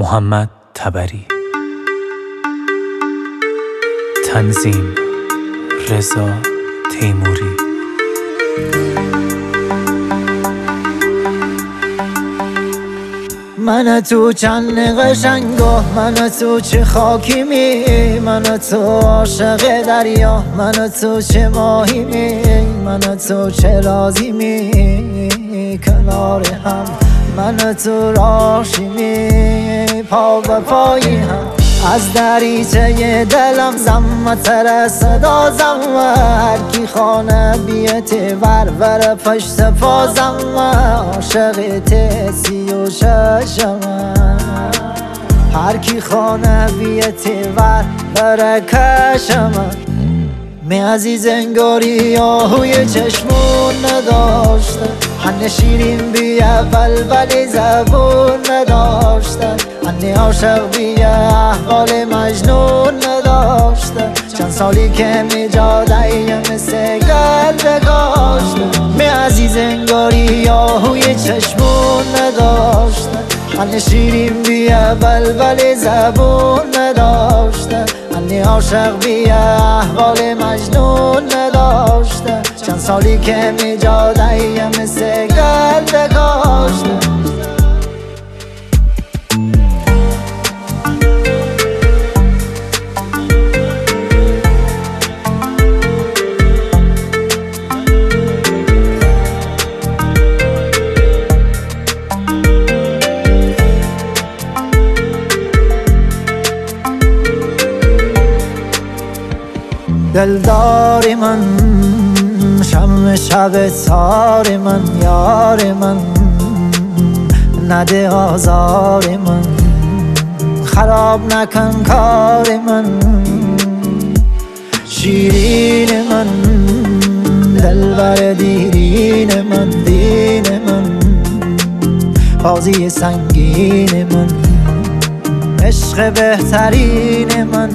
محمد طبری. تنظیم رضا تیموری. من تو چند قشنگا، من تو چه خاکی می، من تو عاشق دریا، من تو چه ماهی می، من تو چه رازی می کنار هم، من تو راشی می پا به پایی هم. از دریچه دلم زمتر صدا زم، هر کی خانه بیت ور پشت پازم، عاشق تسی و ششم، هر کی خانه بیت ور کشم. می عزیز انگاری آهوی چشمون نداشتن، هنه شیرین بی اول ولی زبون نداشتن، هنه عاشق بی احوال مجنون نداشتن. چند سالی که می جاده مثل گل داشتن، می عزیز انگاری آهوی چشمون نداشتن، هنه شیرین بی اول ولی زبون نداشتن، هنه عاشق بی احوال مجنون نداشتن. چند سالی که می جاده مثل گل داشتن. دلدار من، شم شب تار من، یار من نده آزار من، خراب نکن کار من، شیرین من، دلبر دیرین من، دین من، بازی سنگین من، عشق بهترین من.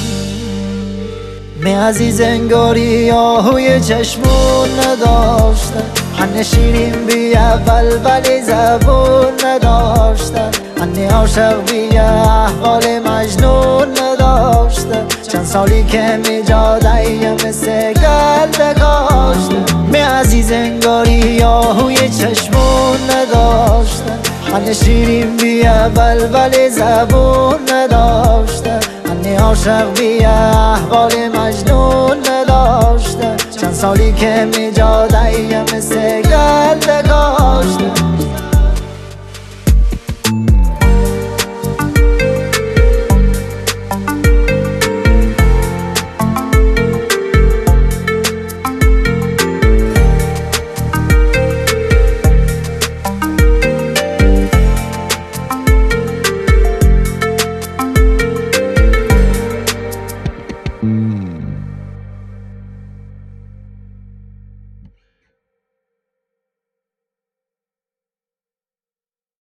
می عزیز انگاری آهوی چشمون نداشتن، هنه شیرین بی اول ولی زبون نداشتن، هنه عاشق بی احوال مجنون نداشتن. چند سالی که می جاده مثل گل داشتن، می عزیز انگاری آهوی چشمون نداشتن، هنه شیرین بی اول ولی زبون نداشتن، هنه عاشق بی احوال مجنون نداشتن. چند سالی که می جاده مثل گل داشتن.